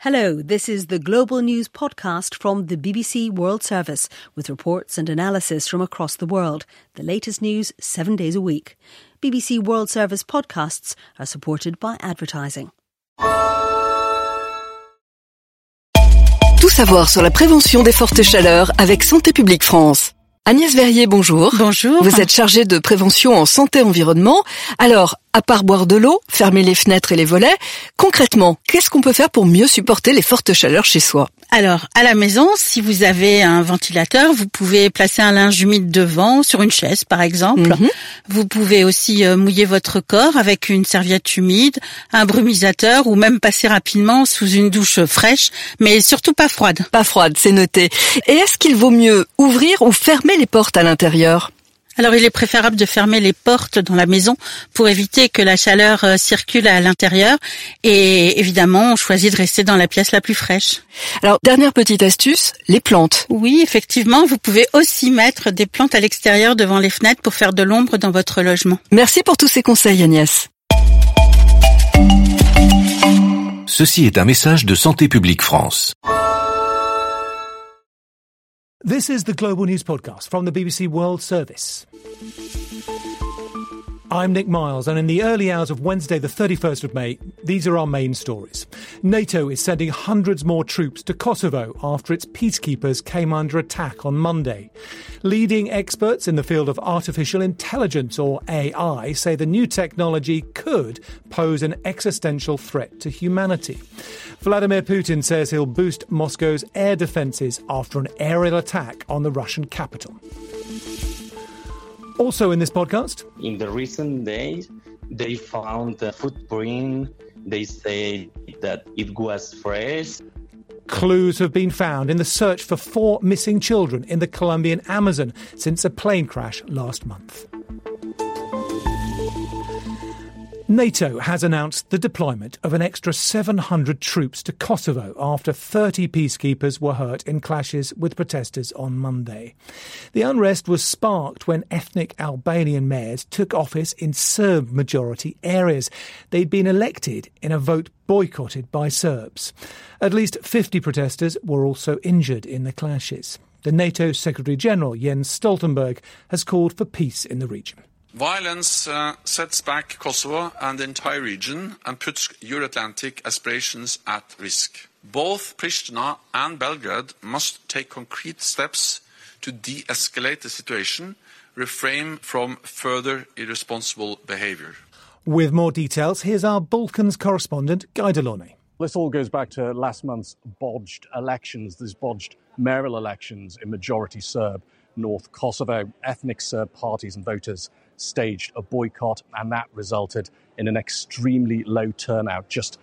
Hello, this is the Global News podcast from the BBC World Service with reports and analysis from across the world. The latest news 7 days a week. BBC World Service podcasts are supported by advertising. Tout savoir sur la prévention des fortes chaleurs avec Santé publique France. Agnès Verrier, bonjour. Bonjour. Vous êtes chargée de prévention en santé-environnement. Alors, à part boire de l'eau, fermer les fenêtres et les volets, concrètement, qu'est-ce qu'on peut faire pour mieux supporter les fortes chaleurs chez soi ? Alors, à la maison, si vous avez un ventilateur, vous pouvez placer un linge humide devant, sur une chaise par exemple. Vous pouvez aussi mouiller votre corps avec une serviette humide, un brumisateur ou même passer rapidement sous une douche fraîche, mais surtout pas froide. Pas froide, c'est noté. Et est-ce qu'il vaut mieux ouvrir ou fermer les portes à l'intérieur ? Alors, il est préférable de fermer les portes dans la maison pour éviter que la chaleur circule à l'intérieur. Et évidemment, on choisit de rester dans la pièce la plus fraîche. Alors, dernière petite astuce, les plantes. Oui, effectivement, vous pouvez aussi mettre des plantes à l'extérieur devant les fenêtres pour faire de l'ombre dans votre logement. Merci pour tous ces conseils, Agnès. Ceci est un message de Santé publique France. This is the Global News Podcast from the BBC World Service. I'm Nick Miles, and in the early hours of Wednesday, the 31st of May, these are our main stories. NATO is sending hundreds more troops to Kosovo after its peacekeepers came under attack on Monday. Leading experts in the field of artificial intelligence, or AI, say the new technology could pose an existential threat to humanity. Vladimir Putin says he'll boost Moscow's air defences after an aerial attack on the Russian capital. Also in this podcast, in the recent days, they found a footprint. They say that it was fresh. Clues have been found in the search for 4 missing children in the Colombian Amazon since a plane crash last month. NATO has announced the deployment of an extra 700 troops to Kosovo after 30 peacekeepers were hurt in clashes with protesters on Monday. The unrest was sparked when ethnic Albanian mayors took office in Serb-majority areas. They'd been elected in a vote boycotted by Serbs. At least 50 protesters were also injured in the clashes. The NATO Secretary-General Jens Stoltenberg has called for peace in the region. Violence sets back Kosovo and the entire region and puts Euro-Atlantic aspirations at risk. Both Pristina and Belgrade must take concrete steps to de-escalate the situation, refrain from further irresponsible behaviour. With more details, here's our Balkans correspondent, Guy Delorme. This all goes back to last month's botched elections, these botched mayoral elections in majority Serb North Kosovo. Ethnic Serb parties and voters staged a boycott, and that resulted in an extremely low turnout, just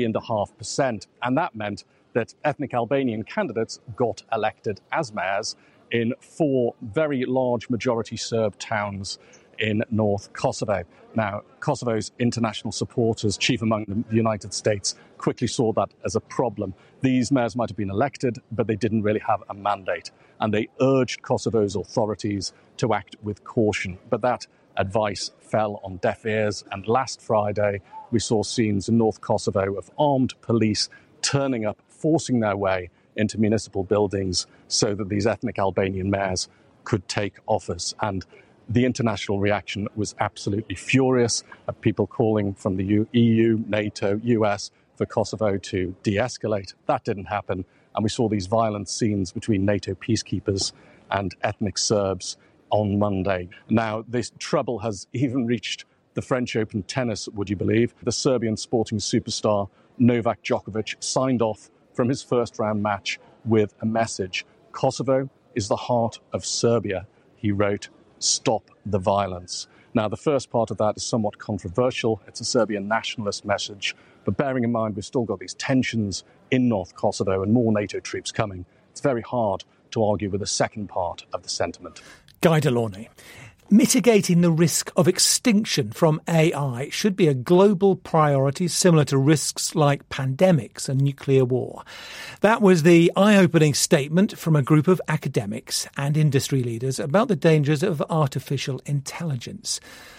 3.5%. And that meant that ethnic Albanian candidates got elected as mayors in 4 very large majority Serb towns in North Kosovo. Now, Kosovo's international supporters, chief among them the United States, quickly saw that as a problem. These mayors might have been elected, but they didn't really have a mandate. And they urged Kosovo's authorities to act with caution. But that advice fell on deaf ears, and last Friday we saw scenes in North Kosovo of armed police turning up, forcing their way into municipal buildings so that these ethnic Albanian mayors could take office. And the international reaction was absolutely furious, people calling from the EU, NATO, US for Kosovo to de-escalate. That didn't happen, and we saw these violent scenes between NATO peacekeepers and ethnic Serbs on Monday. Now, this trouble has even reached the French Open tennis, would you believe? The Serbian sporting superstar Novak Djokovic signed off from his first-round match with a message. Kosovo is the heart of Serbia, he wrote. Stop the violence. Now, the first part of that is somewhat controversial. It's a Serbian nationalist message. But bearing in mind we've still got these tensions in North Kosovo and more NATO troops coming, it's very hard to argue with the second part of the sentiment. Guy Delorme. Mitigating the risk of extinction from AI should be a global priority similar to risks like pandemics and nuclear war. That was the eye-opening statement from a group of academics and industry leaders about the dangers of artificial intelligence.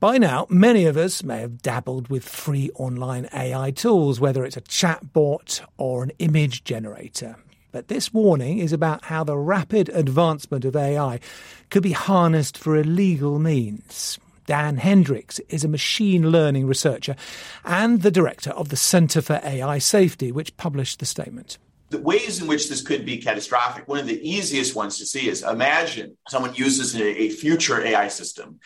By now, many of us may have dabbled with free online AI tools, whether it's a chatbot or an image generator. But this warning is about how the rapid advancement of AI could be harnessed for illegal means. Dan Hendricks is a machine learning researcher and the director of the Centre for AI Safety, which published the statement. The ways in which this could be catastrophic, one of the easiest ones to see is imagine someone uses a future AI system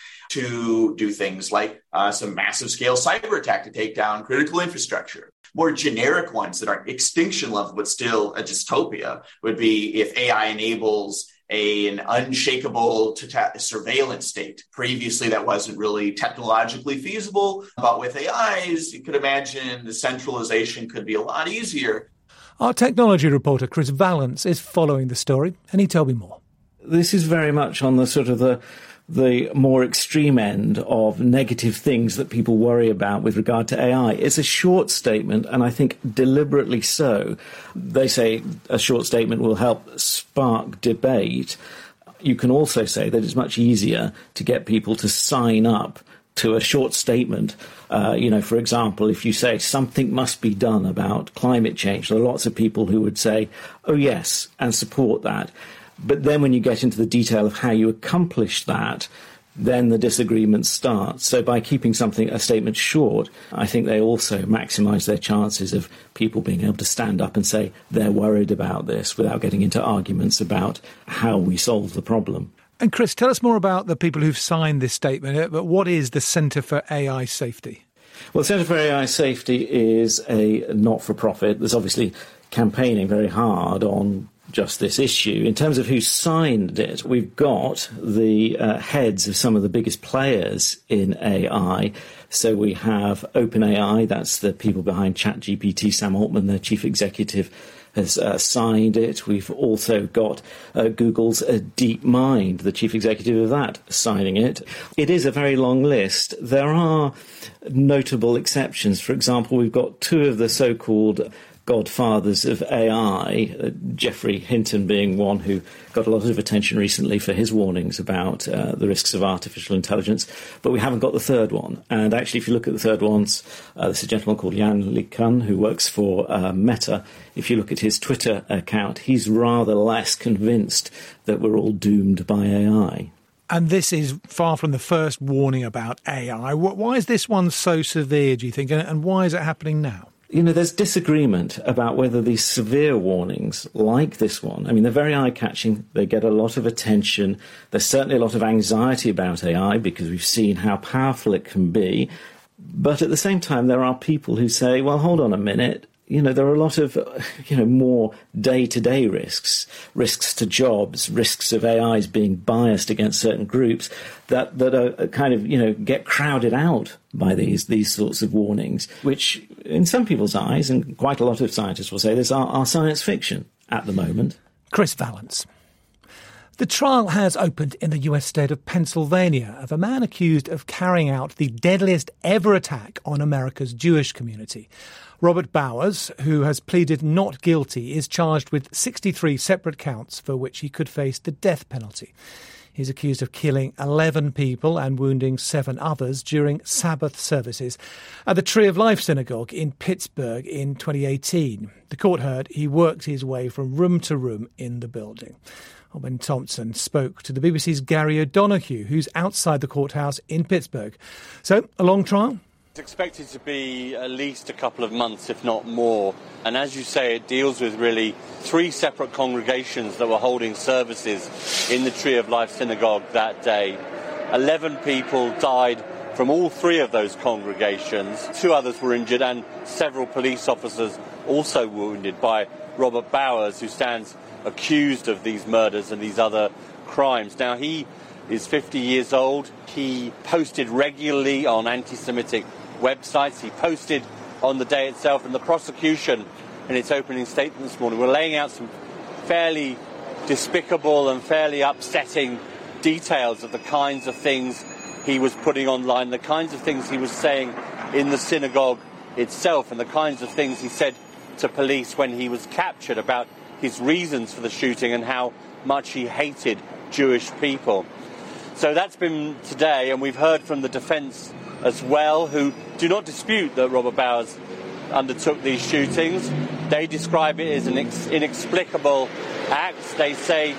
to do things like some massive scale cyber attack to take down critical infrastructure. More generic ones that are extinction level but still a dystopia would be if AI enables an unshakable surveillance state. Previously, that wasn't really technologically feasible, but with AIs, you could imagine the centralization could be a lot easier. Our technology reporter Chris Vallance is following the story, and he told me more. This is very much on the sort of the more extreme end of negative things that people worry about with regard to AI. It's a short statement, and I think deliberately so. They say a short statement will help spark debate. You can also say that it's much easier to get people to sign up to a short statement. For example, if you say something must be done about climate change, there are lots of people who would say, oh, yes, and support that. But then when you get into the detail of how you accomplish that, then the disagreement starts. So by keeping a statement short, I think they also maximise their chances of people being able to stand up and say they're worried about this without getting into arguments about how we solve the problem. And Chris, tell us more about the people who've signed this statement. But what is the Centre for AI Safety? Well, the Centre for AI Safety is a not-for-profit. There's obviously campaigning very hard on just this issue. In terms of who signed it, we've got the heads of some of the biggest players in AI. So we have OpenAI, that's the people behind ChatGPT. Sam Altman, the chief executive, has signed it. We've also got Google's DeepMind, the chief executive of that, signing it. It is a very long list. There are notable exceptions. For example, we've got two of the so-called godfathers of AI, Geoffrey Hinton being one who got a lot of attention recently for his warnings about the risks of artificial intelligence, but we haven't got the third one. And actually, if you look at the third ones, there's a gentleman called Yan LeCun who works for Meta. If you look at his Twitter account, he's rather less convinced that we're all doomed by AI. And this is far from the first warning about AI. Why is this one so severe, do you think, and why is it happening now? There's disagreement about whether these severe warnings, like this one, they're very eye-catching. They get a lot of attention. There's certainly a lot of anxiety about AI because we've seen how powerful it can be. But at the same time, there are people who say, well, hold on a minute. There are a lot of, more day-to-day risks to jobs, risks of AIs being biased against certain groups that are kind of, get crowded out by these sorts of warnings, which in some people's eyes, and quite a lot of scientists will say this, are science fiction at the moment. Chris Vallance. The trial has opened in the US state of Pennsylvania of a man accused of carrying out the deadliest ever attack on America's Jewish community. Robert Bowers, who has pleaded not guilty, is charged with 63 separate counts for which he could face the death penalty. He's accused of killing 11 people and wounding 7 others during Sabbath services at the Tree of Life Synagogue in Pittsburgh in 2018. The court heard he worked his way from room to room in the building. Ben Thompson spoke to the BBC's Gary O'Donoghue, who's outside the courthouse in Pittsburgh. So, a long trial? It's expected to be at least a couple of months, if not more. And as you say, it deals with really 3 separate congregations that were holding services in the Tree of Life Synagogue that day. 11 people died from all 3 of those congregations. 2 others were injured and several police officers also wounded by Robert Bowers, who stands accused of these murders and these other crimes. Now, he is 50 years old. He posted regularly on anti-Semitic websites. He posted on the day itself, and the prosecution, in its opening statement this morning, were laying out some fairly despicable and fairly upsetting details of the kinds of things he was putting online, the kinds of things he was saying in the synagogue itself, and the kinds of things he said to police when he was captured about his reasons for the shooting and how much he hated Jewish people. So that's been today, and we've heard from the defence as well, who do not dispute that Robert Bowers undertook these shootings. They describe it as an inexplicable act. They say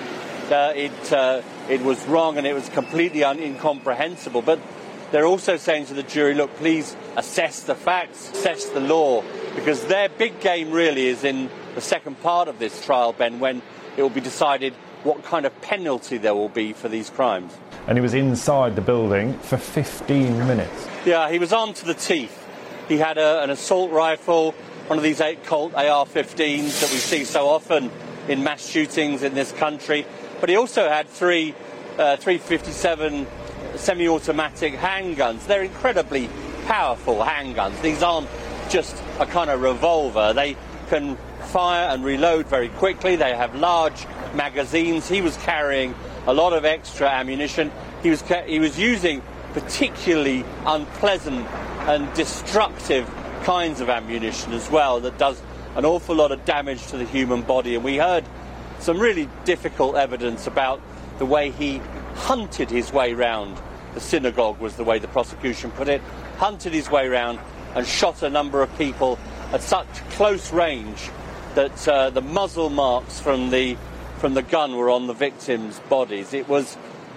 it was wrong and it was completely incomprehensible. But they're also saying to the jury, look, please assess the facts, assess the law, because their big game really is in the second part of this trial, Ben, when it will be decided what kind of penalty there will be for these crimes. And he was inside the building for 15 minutes. Yeah, he was armed to the teeth. He had an assault rifle, one of these Colt AR-15s that we see so often in mass shootings in this country. But he also had three .357 semi-automatic handguns. They're incredibly powerful handguns. These aren't just a kind of revolver. They can fire and reload very quickly. They have large magazines. He was carrying a lot of extra ammunition. He was using particularly unpleasant and destructive kinds of ammunition as well that does an awful lot of damage to the human body. And we heard some really difficult evidence about the way he hunted his way round the synagogue, was the way the prosecution put it, hunted his way round and shot a number of people at such close range that the muzzle marks from the gun were on the victims' bodies. It was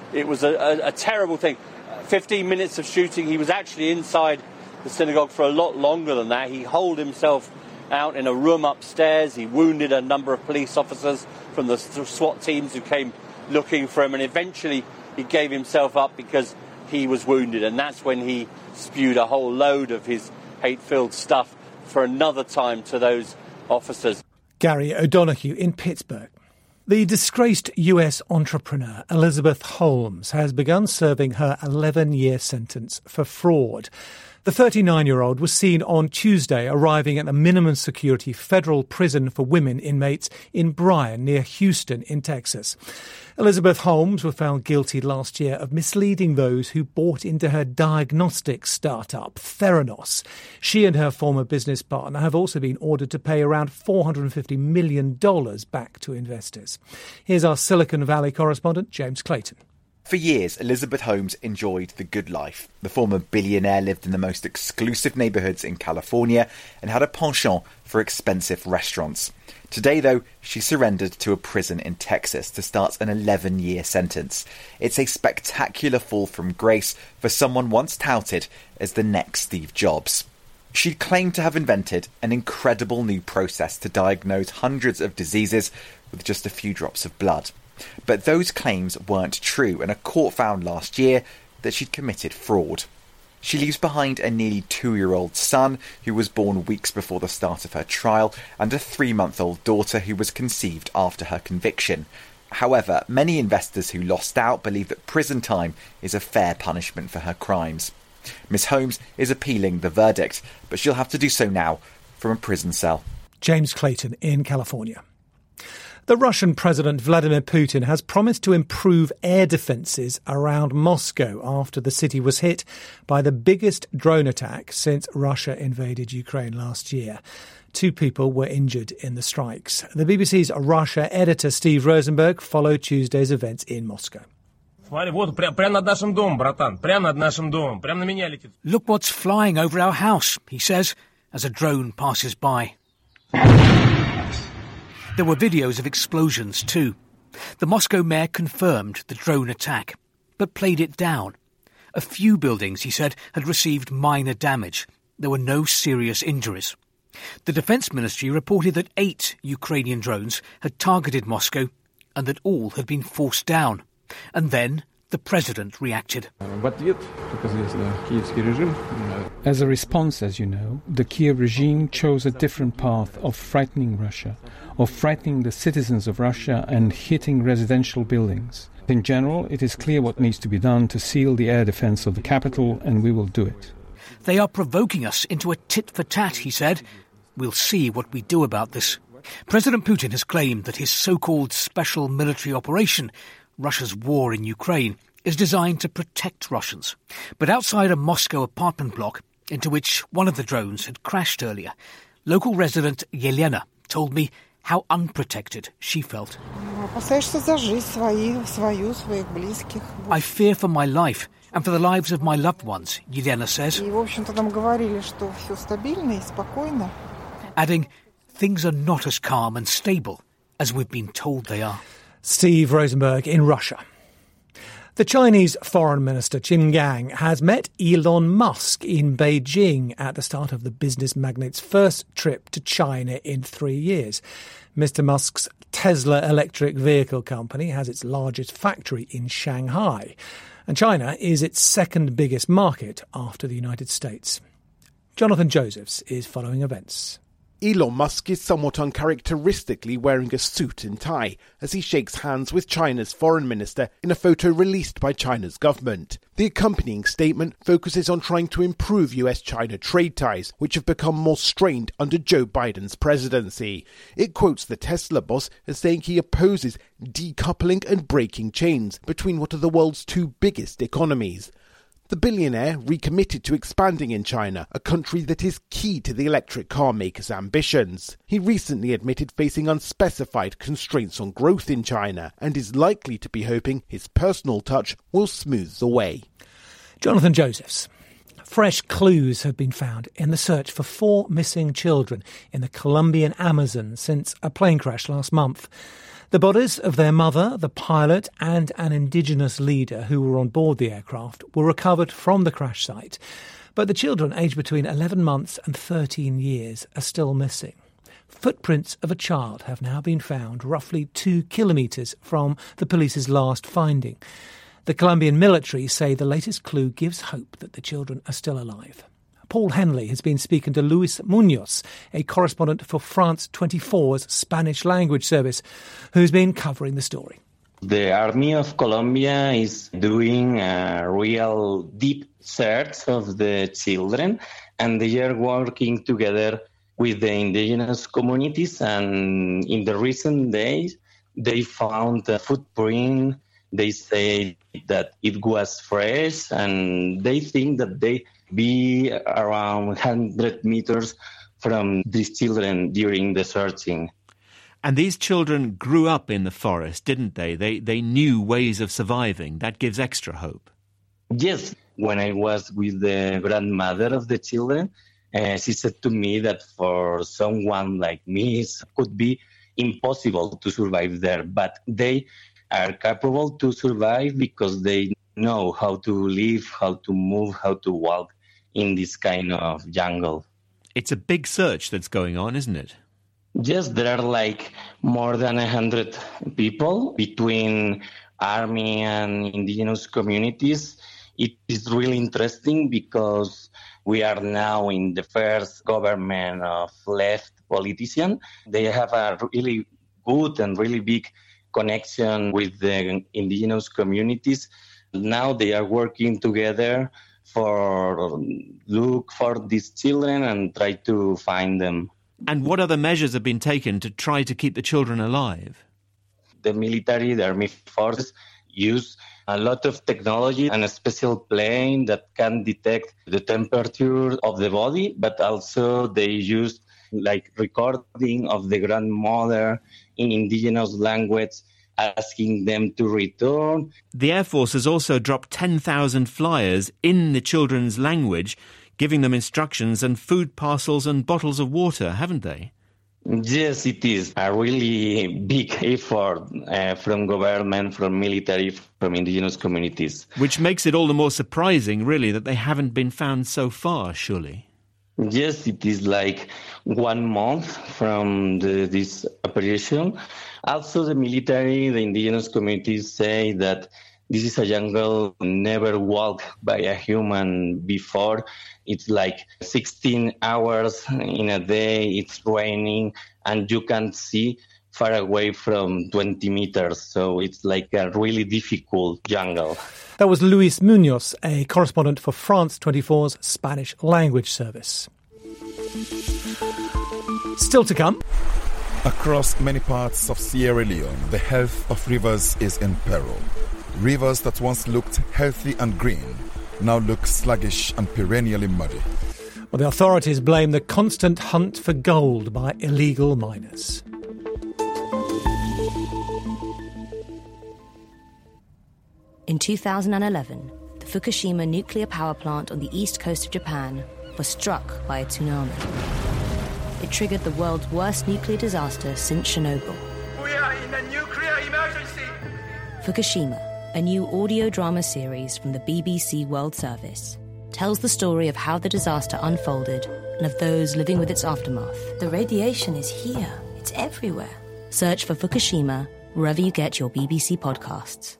a terrible thing. 15 minutes of shooting. He was actually inside the synagogue for a lot longer than that. He holed himself out in a room upstairs. He wounded a number of police officers from the SWAT teams who came looking for him, and eventually he gave himself up because he was wounded, and that's when he spewed a whole load of his hate-filled stuff for another time to those officers. Gary O'Donoghue in Pittsburgh. The disgraced US entrepreneur Elizabeth Holmes has begun serving her 11-year sentence for fraud. The 39-year-old was seen on Tuesday arriving at a minimum security federal prison for women inmates in Bryan, near Houston in Texas. Elizabeth Holmes was found guilty last year of misleading those who bought into her diagnostic startup, Theranos. She and her former business partner have also been ordered to pay around $450 million back to investors. Here's our Silicon Valley correspondent, James Clayton. For years, Elizabeth Holmes enjoyed the good life. The former billionaire lived in the most exclusive neighbourhoods in California and had a penchant for expensive restaurants. Today, though, she surrendered to a prison in Texas to start an 11-year sentence. It's a spectacular fall from grace for someone once touted as the next Steve Jobs. She'd claimed to have invented an incredible new process to diagnose hundreds of diseases with just a few drops of blood. But those claims weren't true, and a court found last year that she'd committed fraud. She leaves behind a nearly 2-year-old son who was born weeks before the start of her trial, and a 3-month-old daughter who was conceived after her conviction. However, many investors who lost out believe that prison time is a fair punishment for her crimes. Miss Holmes is appealing the verdict, but she'll have to do so now from a prison cell. James Clayton in California. The Russian President Vladimir Putin has promised to improve air defences around Moscow after the city was hit by the biggest drone attack since Russia invaded Ukraine last year. 2 people were injured in the strikes. The BBC's Russia editor Steve Rosenberg followed Tuesday's events in Moscow. Look what's flying over our house, he says, as a drone passes by. There were videos of explosions too. The Moscow mayor confirmed the drone attack, but played it down. A few buildings, he said, had received minor damage. There were no serious injuries. The Defence Ministry reported that 8 Ukrainian drones had targeted Moscow and that all had been forced down. And then the president reacted. As a response, as you know, the Kiev regime chose a different path of frightening Russia, of frightening the citizens of Russia and hitting residential buildings. In general, it is clear what needs to be done to seal the air defense of the capital, and we will do it. They are provoking us into a tit-for-tat, he said. We'll see what we do about this. President Putin has claimed that his so-called special military operation, Russia's war in Ukraine, is designed to protect Russians. But outside a Moscow apartment block, into which one of the drones had crashed earlier, local resident Yelena told me how unprotected she felt. I fear for my life and for the lives of my loved ones, Yelena says. Adding, things are not as calm and stable as we've been told they are. Steve Rosenberg in Russia. The Chinese Foreign Minister Qin Gang has met Elon Musk in Beijing at the start of the business magnate's first trip to China in 3 years. Mr. Musk's Tesla electric vehicle company has its largest factory in Shanghai, and China is its second biggest market after the United States. Jonathan Josephs is following events. Elon Musk is somewhat uncharacteristically wearing a suit and tie as he shakes hands with China's foreign minister in a photo released by China's government. The accompanying statement focuses on trying to improve US-China trade ties, which have become more strained under Joe Biden's presidency. It quotes the Tesla boss as saying he opposes decoupling and breaking chains between what are the world's two biggest economies. The billionaire recommitted to expanding in China, a country that is key to the electric car maker's ambitions. He recently admitted facing unspecified constraints on growth in China and is likely to be hoping his personal touch will smooth the way. Jonathan Josephs. Fresh clues have been found in the search for 4 missing children in the Colombian Amazon since a plane crash last month. The bodies of their mother, the pilot and an indigenous leader who were on board the aircraft were recovered from the crash site. But the children, aged between 11 months and 13 years, are still missing. Footprints of a child have now been found roughly 2 kilometres from the police's last finding. The Colombian military say the latest clue gives hope that the children are still alive. Paul Henley has been speaking to Luis Munoz, a correspondent for France 24's Spanish language service, who's been covering the story. The Army of Colombia is doing a real deep search of the children, and they are working together with the indigenous communities. And in the recent days, they found a footprint. They say that it was fresh, and they think that they be around 100 meters from these children during the searching. And these children grew up in the forest, didn't they? They knew ways of surviving. That gives extra hope. Yes. When I was with the grandmother of the children, she said to me that for someone like me, it could be impossible to survive there. But they are capable to survive because they know how to live, how to move, how to walk in this kind of jungle. It's a big search that's going on, isn't it? Yes, there are like more than 100 people between army and indigenous communities. It is really interesting because we are now in the first government of left politicians. They have a really good and really big connection with the indigenous communities. Now they are working together for look for these children and try to find them. And what other measures have been taken to try to keep the children alive? The military, the army forces use a lot of technology and a special plane that can detect the temperature of the body, but also they use like recording of the grandmother in indigenous language, asking them to return. The Air Force has also dropped 10,000 flyers in the children's language, giving them instructions and food parcels and bottles of water, haven't they? Yes, it is a really big effort from government, from military, from indigenous communities. Which makes it all the more surprising, really, that they haven't been found so far, surely. Yes, it is like 1 month from this operation. Also, the military, the indigenous communities say that this is a jungle never walked by a human before. It's like 16 hours in a day, it's raining, and you can see far away from 20 meters. So it's like a really difficult jungle. That was Luis Munoz, a correspondent for France 24's Spanish language service. Still to come. Across many parts of Sierra Leone, the health of rivers is in peril. Rivers that once looked healthy and green now look sluggish and perennially muddy. Well, the authorities blame the constant hunt for gold by illegal miners. In 2011, the Fukushima nuclear power plant on the east coast of Japan was struck by a tsunami. It triggered the world's worst nuclear disaster since Chernobyl. We are in a nuclear emergency! Fukushima, a new audio drama series from the BBC World Service, tells the story of how the disaster unfolded and of those living with its aftermath. The radiation is here. It's everywhere. Search for Fukushima wherever you get your BBC podcasts.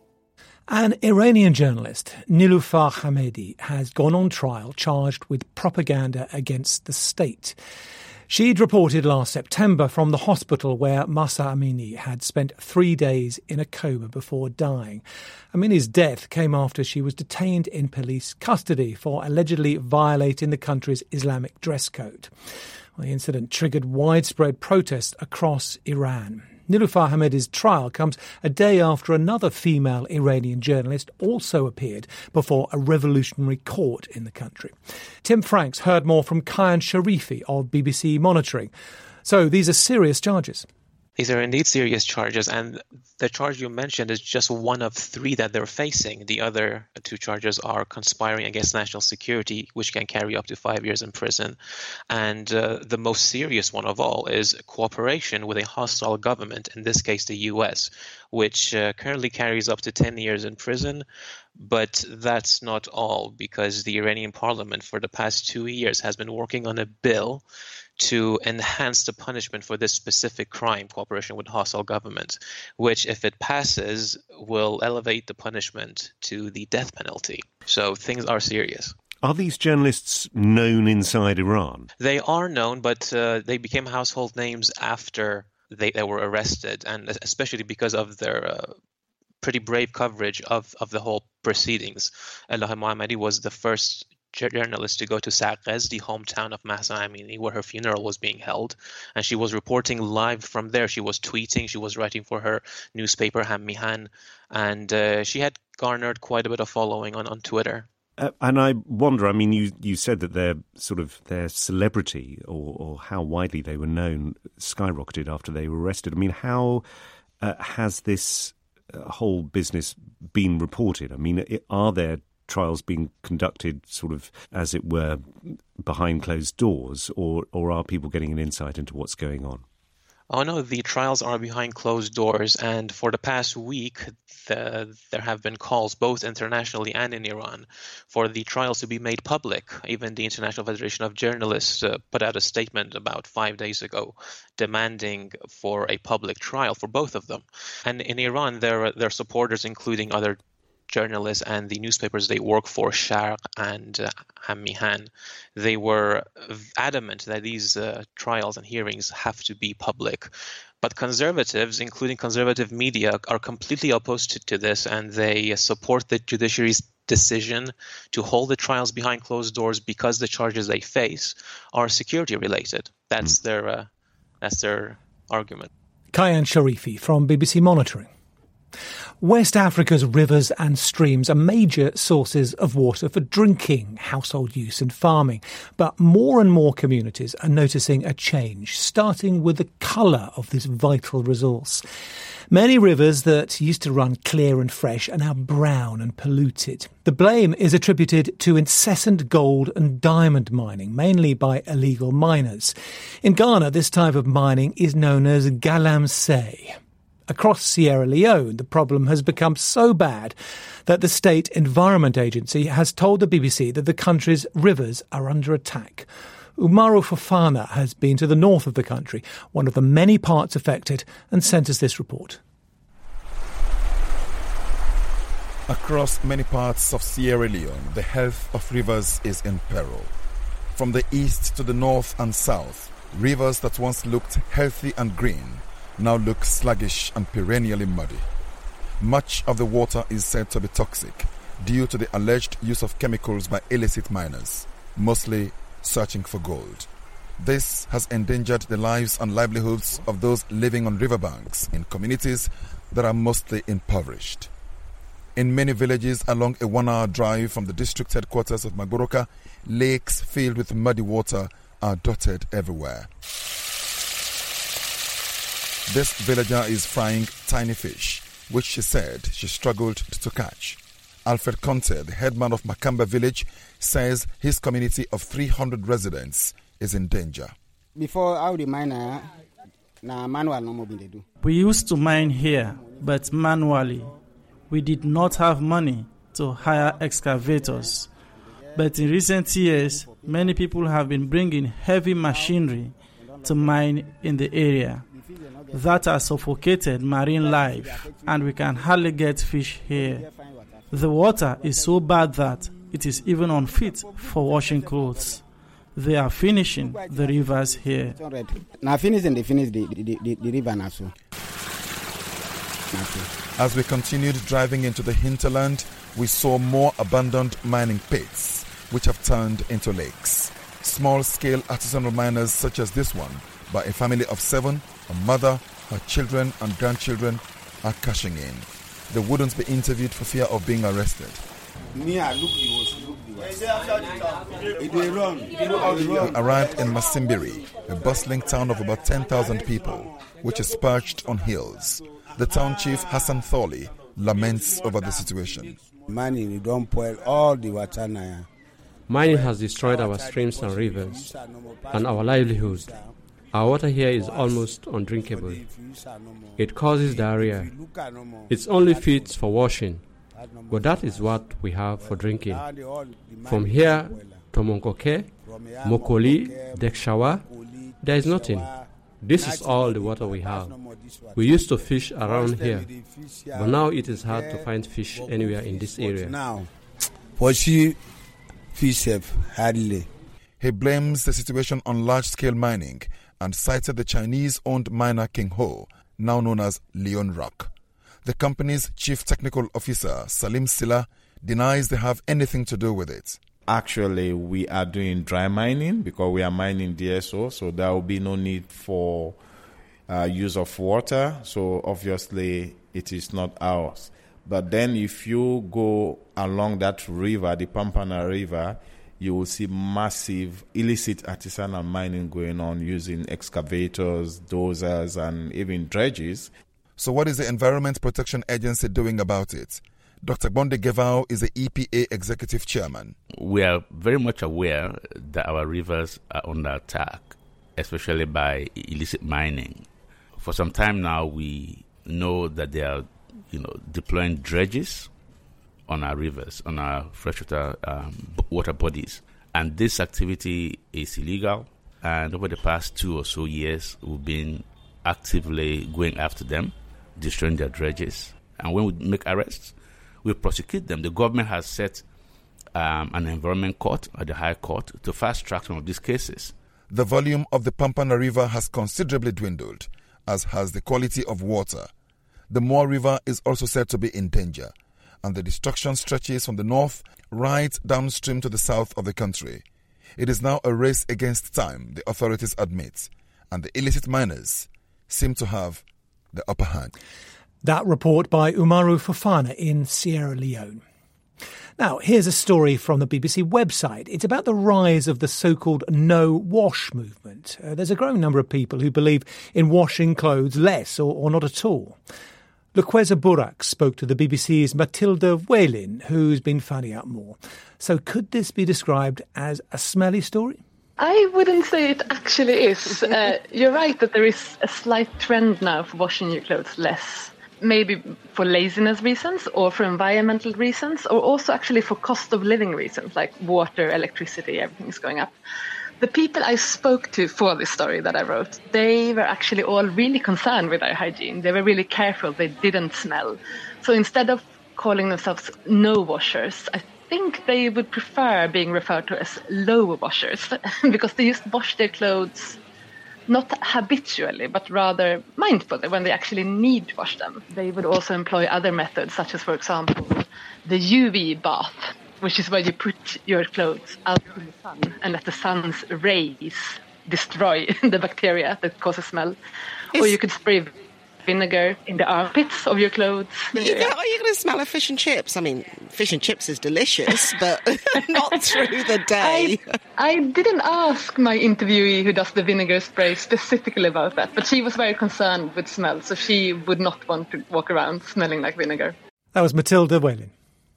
An Iranian journalist, Niloufar Hamedi, has gone on trial charged with propaganda against the state. She'd reported last September from the hospital where Mahsa Amini had spent 3 days in a coma before dying. Amini's death came after she was detained in police custody for allegedly violating the country's Islamic dress code. Well, the incident triggered widespread protests across Iran. Niloufar Hamedi's trial comes a day after another female Iranian journalist also appeared before a revolutionary court in the country. Tim Franks heard more from Kayan Sharifi of BBC Monitoring. So these are serious charges. These are indeed serious charges, and the charge you mentioned is just one of 3 that they're facing. The other 2 charges are conspiring against national security, which can carry up to 5 years in prison. And the most serious one of all is cooperation with a hostile government, in this case the US, which currently carries up to 10 years in prison. But that's not all, because the Iranian parliament for the past 2 years has been working on a bill to enhance the punishment for this specific crime, cooperation with hostile government, which, if it passes, will elevate the punishment to the death penalty. So things are serious. Are these journalists known inside Iran? They are known, but they became household names after they were arrested, and especially because of their pretty brave coverage of the whole proceedings. Elahe Mohammadi was the first journalist to go to Saqqez, the hometown of Mahsa Amini, where her funeral was being held, and she was reporting live from there. She was tweeting, she was writing for her newspaper Ham Mihan, and she had garnered quite a bit of following on Twitter. And I wonder, I mean, you said that their celebrity or how widely they were known skyrocketed after they were arrested. I mean, how has this whole business been reported? I mean, are there trials being conducted sort of, as it were, behind closed doors, or are people getting an insight into what's going on? Oh no, the trials are behind closed doors, and for the past week there have been calls both internationally and in Iran for the trials to be made public. Even the International Federation of Journalists put out a statement about 5 days ago demanding for a public trial for both of them. And in Iran, their supporters, including other journalists and the newspapers they work for, Sharq and Ham Mihan, they were adamant that these trials and hearings have to be public. But conservatives, including conservative media, are completely opposed to this, and they support the judiciary's decision to hold the trials behind closed doors because the charges they face are security related. That's their argument. Kayan Sharifi from BBC Monitoring. West Africa's rivers and streams are major sources of water for drinking, household use and farming. But more and more communities are noticing a change, starting with the colour of this vital resource. Many rivers that used to run clear and fresh are now brown and polluted. The blame is attributed to incessant gold and diamond mining, mainly by illegal miners. In Ghana, this type of mining is known as galamsey. Across Sierra Leone, the problem has become so bad that the State Environment Agency has told the BBC that the country's rivers are under attack. Umaru Fofana has been to the north of the country, one of the many parts affected, and sent us this report. Across many parts of Sierra Leone, the health of rivers is in peril. From the east to the north and south, rivers that once looked healthy and green now look sluggish and perennially muddy. Much of the water is said to be toxic due to the alleged use of chemicals by illicit miners, mostly searching for gold. This has endangered the lives and livelihoods of those living on riverbanks in communities that are mostly impoverished. In many villages along a 1-hour drive from the district headquarters of Magoroka, lakes filled with muddy water are dotted everywhere. This villager is frying tiny fish, which she said she struggled to catch. Alfred Conte, the headman of Makamba village, says his community of 300 residents is in danger. Before all the miner, manual no more they do. We used to mine here, but manually. We did not have money to hire excavators. But in recent years, many people have been bringing heavy machinery to mine in the area. That has suffocated marine life, and we can hardly get fish here. The water is so bad that it is even unfit for washing clothes. They are finishing the rivers here. Now finishing, they finish the river now. As we continued driving into the hinterland, we saw more abandoned mining pits, which have turned into lakes. Small-scale artisanal miners such as this one, by a family of 7, a mother, her children and grandchildren, are cashing in. They wouldn't be interviewed for fear of being arrested. We arrived in Masimbiri, a bustling town of about 10,000 people, which is perched on hills. The town chief, Hassan Tholi, laments over the situation. Mining don't spoil all the water now. Mining has destroyed our streams and rivers and our livelihood. Our water here is almost undrinkable. It causes diarrhea. It's only fit for washing, but that is what we have for drinking. From here to Monkoke, Mokoli, Dekshawa, there is nothing. This is all the water we have. We used to fish around here, but now it is hard to find fish anywhere in this area. Now, for she fish hardly. He blames the situation on large-scale mining and cited the Chinese-owned miner King Ho, now known as Leon Rock. The company's chief technical officer, Salim Silla, denies they have anything to do with it. Actually, we are doing dry mining because we are mining DSO, so there will be no need for use of water. So obviously, it is not ours. But then if you go along that river, the Pampana River, you will see massive illicit artisanal mining going on using excavators, dozers, and even dredges. So what is the Environment Protection Agency doing about it? Dr. Bonde Gevao is the EPA executive chairman. We are very much aware that our rivers are under attack, especially by illicit mining. For some time now, we know that they are, deploying dredges on our rivers, on our freshwater water bodies. And this activity is illegal. And over the past 2 or so years, we've been actively going after them, destroying their dredges. And when we make arrests, we prosecute them. The government has set an environment court at the High Court to fast-track some of these cases. The volume of the Pampana River has considerably dwindled, as has the quality of water. The Moa River is also said to be in danger, and the destruction stretches from the north right downstream to the south of the country. It is now a race against time, the authorities admit, and the illicit miners seem to have the upper hand. That report by Umaru Fofana in Sierra Leone. Now, here's a story from the BBC website. It's about the rise of the so-called no-wash movement. There's a growing number of people who believe in washing clothes less or not at all. Lukweza Burak spoke to the BBC's Matilda Whalin, who's been finding out more. So could this be described as a smelly story? I wouldn't say it actually is. You're right that there is a slight trend now for washing your clothes less. Maybe for laziness reasons or for environmental reasons or also actually for cost of living reasons like water, electricity, everything is going up. The people I spoke to for this story that I wrote, they were actually all really concerned with their hygiene. They were really careful. They didn't smell. So instead of calling themselves no washers, I think they would prefer being referred to as low washers because they just wash their clothes not habitually, but rather mindfully when they actually need to wash them. They would also employ other methods, such as, for example, the UV bath, which is where you put your clothes out in the sun and let the sun's rays destroy the bacteria that causes smell. Or you could spray vinegar in the armpits of your clothes. Are you going to smell of fish and chips? I mean, fish and chips is delicious, but not through the day. I didn't ask my interviewee who does the vinegar spray specifically about that, but she was very concerned with smell, so she would not want to walk around smelling like vinegar. That was Matilda Whalin.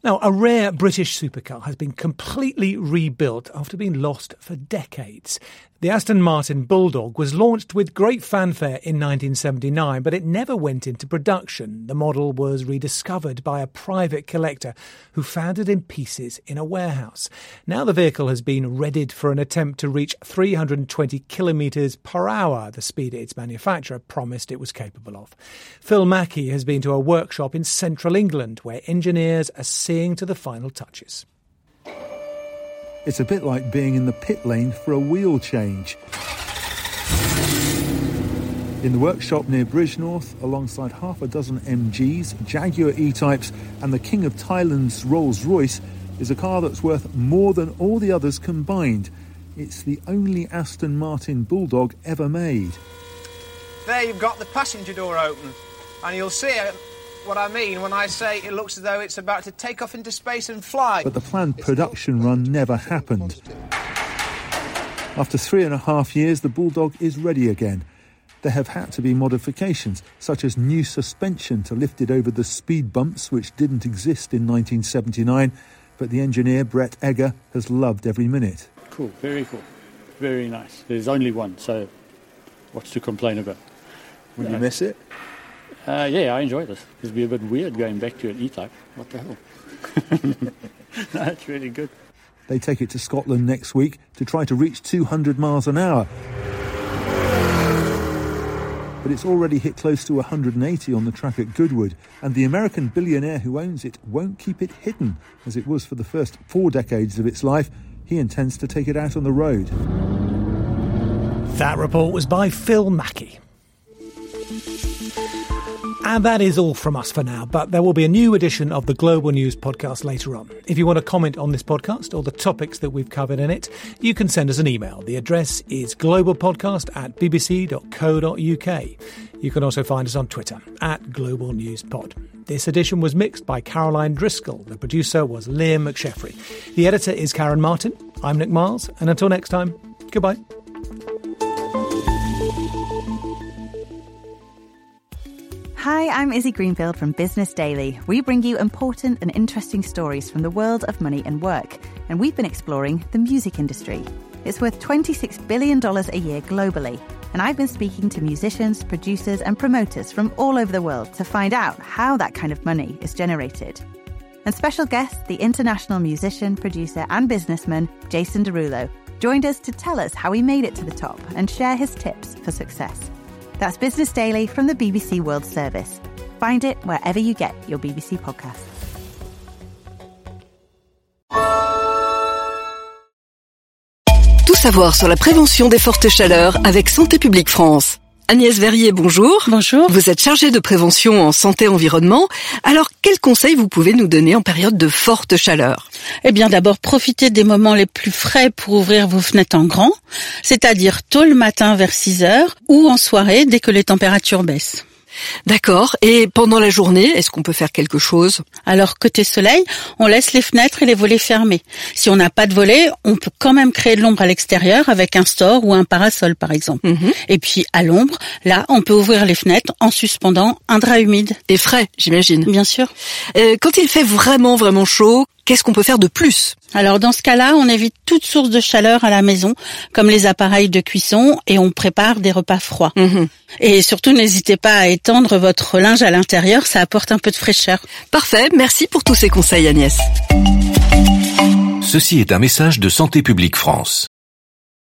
Now, a rare British supercar has been completely rebuilt after being lost for decades. The Aston Martin Bulldog was launched with great fanfare in 1979, but it never went into production. The model was rediscovered by a private collector who found it in pieces in a warehouse. Now the vehicle has been readied for an attempt to reach 320 kilometres per hour, the speed its manufacturer promised it was capable of. Phil Mackey has been to a workshop in central England where engineers are seeing to the final touches. It's a bit like being in the pit lane for a wheel change. In the workshop near Bridgnorth, alongside half a dozen MGs, Jaguar E-Types and the King of Thailand's Rolls-Royce, is a car that's worth more than all the others combined. It's the only Aston Martin Bulldog ever made. There you've got the passenger door open, and you'll see what I mean when I say it looks as though it's about to take off into space and fly. But the planned production run never happened. After 3.5 years, the Bulldog is ready again. There have had to be modifications, such as new suspension to lift it over the speed bumps which didn't exist in 1979, but the engineer, Brett Egger, has loved every minute. Cool, very cool. Very nice. There's only one, so what's to complain about? Will you miss it? Yeah, I enjoy this. It'd be a bit weird going back to an E-Type. What the hell? No, it's really good. They take it to Scotland next week to try to reach 200 miles an hour. But it's already hit close to 180 on the track at Goodwood, and the American billionaire who owns it won't keep it hidden, as it was for the first 4 decades of its life. He intends to take it out on the road. That report was by Phil Mackey. And that is all from us for now, but there will be a new edition of the Global News podcast later on. If you want to comment on this podcast or the topics that we've covered in it, you can send us an email. The address is globalpodcast@bbc.co.uk. You can also find us on Twitter @GlobalNewsPod. This edition was mixed by Caroline Driscoll. The producer was Liam McSheffrey. The editor is Karen Martin. I'm Nick Miles, and until next time, goodbye. Hi, I'm Izzy Greenfield from Business Daily. We bring you important and interesting stories from the world of money and work, and we've been exploring the music industry. It's worth $26 billion a year globally, and I've been speaking to musicians, producers and promoters from all over the world to find out how that kind of money is generated. And special guest, the international musician, producer and businessman Jason Derulo, joined us to tell us how he made it to the top and share his tips for success. That's Business Daily from the BBC World Service. Find it wherever you get your BBC podcasts. Tout savoir sur la prévention des fortes chaleurs avec Santé publique France. Agnès Verrier, bonjour. Bonjour. Vous êtes chargée de prévention en santé-environnement. Alors, quels conseils vous pouvez nous donner en période de forte chaleur ? Eh bien, d'abord, profitez des moments les plus frais pour ouvrir vos fenêtres en grand, c'est-à-dire tôt le matin vers 6 heures ou en soirée dès que les températures baissent. D'accord. Et pendant la journée, est-ce qu'on peut faire quelque chose ? Alors, côté soleil, on laisse les fenêtres et les volets fermés. Si on n'a pas de volets, on peut quand même créer de l'ombre à l'extérieur avec un store ou un parasol, par exemple. Et puis, à l'ombre, là, on peut ouvrir les fenêtres en suspendant un drap humide. Et frais, j'imagine. Bien sûr. Quand il fait vraiment, vraiment chaud, qu'est-ce qu'on peut faire de plus ? Alors, dans ce cas-là, on évite toute source de chaleur à la maison, comme les appareils de cuisson, et on prépare des repas froids. Et surtout, n'hésitez pas à étendre votre linge à l'intérieur, ça apporte un peu de fraîcheur. Parfait, merci pour tous ces conseils, Agnès. Ceci est un message de Santé publique France.